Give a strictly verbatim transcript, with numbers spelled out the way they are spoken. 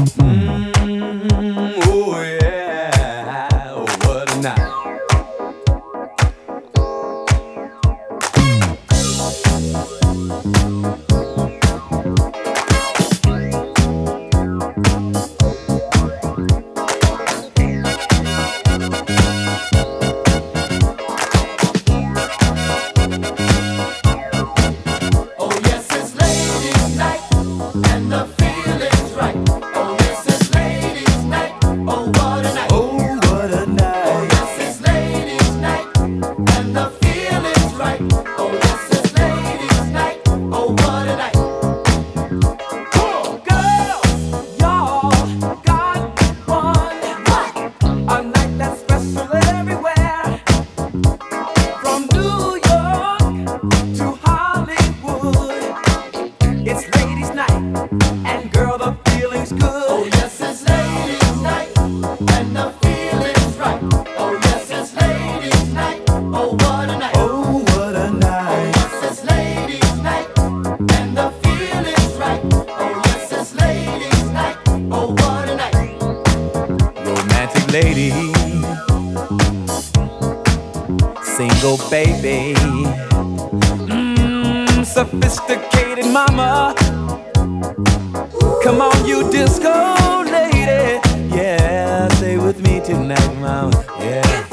Mm, oh yeah, oh, what a night. Oh yes, it's ladies' night, and the feeling's right. Oh yes, it's ladies' night. Oh what a night. Oh, what a Oh night. yes, it's ladies' night, and the feeling's right. Oh yes, it's ladies' night. Oh what a night. Girls, y'all got one. A night that's special everywhere. From New York to Hollywood. It's ladies' night, and girl, the feeling's Oh good. yes, it's ladies' night, and the feeling's right. Oh yes, it's ladies' night. Oh what a night. Oh, what a night. Yes, it's ladies' night, and the feeling's right. Oh yes, it's ladies' night. Oh what a night. Romantic lady, single baby, mm, sophisticated mama. Come on, you disco lady, yeah, stay with me tonight, mama, yeah.